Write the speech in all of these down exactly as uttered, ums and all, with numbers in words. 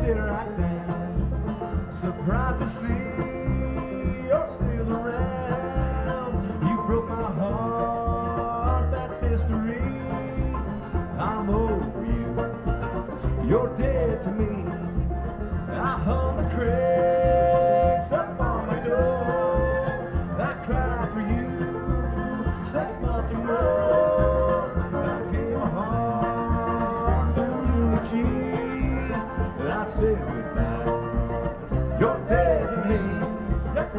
sit right down. Surprised to see you're still around. You broke my heart, that's history. I'm over you, you're dead to me. I hung the crates up on my door. I cried for you six months or more. I gave my heart to eulogy, and I said goodbye. You're dead to me. Yep.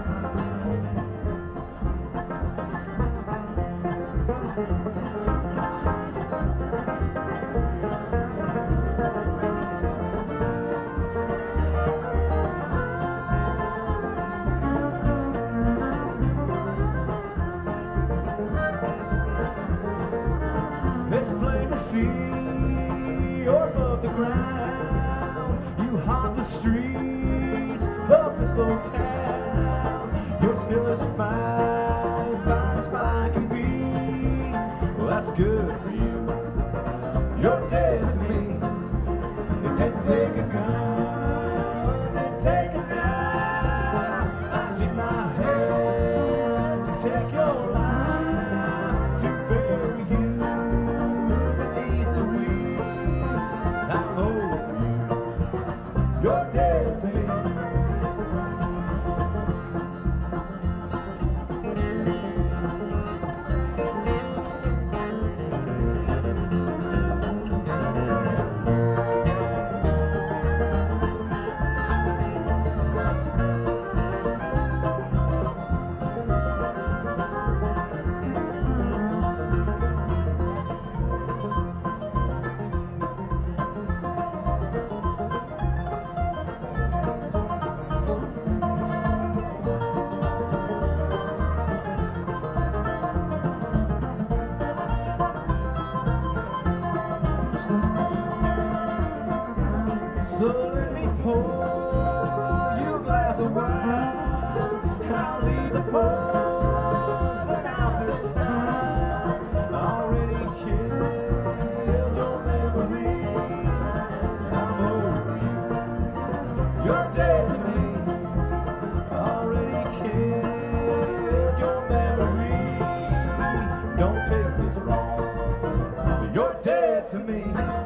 It's plain to see you're above the ground. You haunt the streets of this old town. You're still as fine, fine as fine can be. Well, that's good for you. You're dead to me. It didn't take a gun, it didn't take a knife. I did my hand to take your life, to bury you beneath the weeds. I'm over you. You're dead to me. So let me pour you a glass of wine. I'll leave the poison out this time. Already killed your memory. I'm over you. You're dead to me. Already killed your memory. Don't take this wrong. You're dead to me.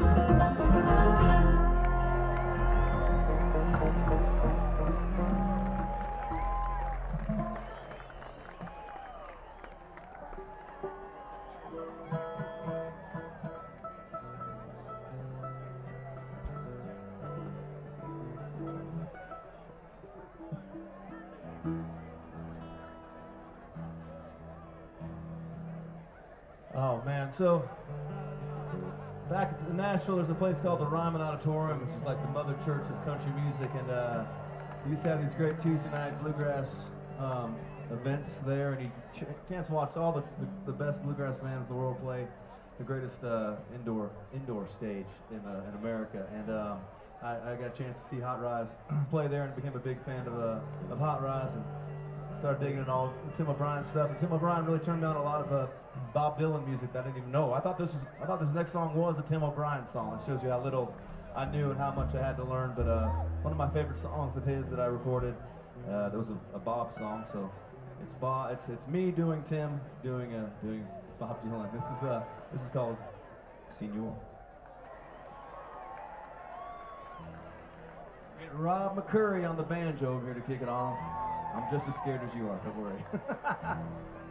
Oh man, so back at Nashville, there's a place called the Ryman Auditorium, which is like the mother church of country music, and uh, we used to have these great Tuesday night bluegrass um, events there, and you ch- chance to watch all the, the, the best bluegrass bands in the world play the greatest uh, indoor indoor stage in uh, in America, and um, I, I got a chance to see Hot Rise play there, and became a big fan of uh, of Hot Rise, and started digging in all Tim O'Brien stuff. And Tim O'Brien really turned me on a lot of uh, Bob Dylan music that I didn't even know. I thought this was I thought this next song was a Tim O'Brien song. It shows you how little I knew and how much I had to learn. But uh, one of my favorite songs of his that I recorded, uh, that was a, a Bob song. So it's Bob. It's it's me doing Tim doing uh, doing Bob Dylan. This is uh this is called Senor. Get Rob McCurry on the banjo over here to kick it off. I'm just as scared as you are, don't worry.